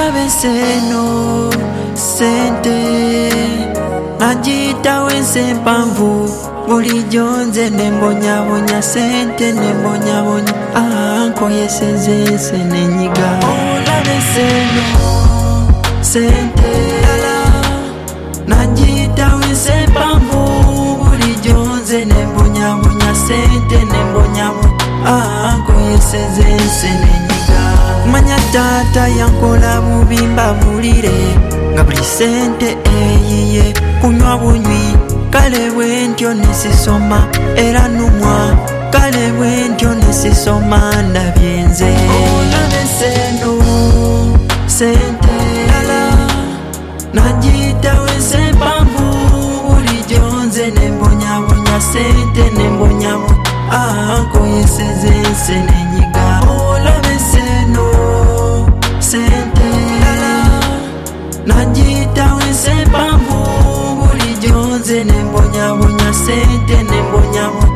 olabe seno sente najita wense mpanvu bulijjo nze nembonyabonya sente nembonyabonya nkoyeseze nenyiga olabe seno sente najita wense mpanvu bulijjo nze nembonyabonya sente nembonyabonya nkoyeseze nenyiga kumanya taata yankola bubimba bulire nga buli sente eyiye kunywa bunywi kale bwentyo nesisoma era numwa kale bwentyo nesisoma ndabye nze olabe seno sente najita wense mpanvu bulijjo nze nembonyabonya sente nembonyabonya nkoyeseze nenyiga olabe seno sente najita wense mpanvu bulijjo nze nembonyabonya sente nembonyabonya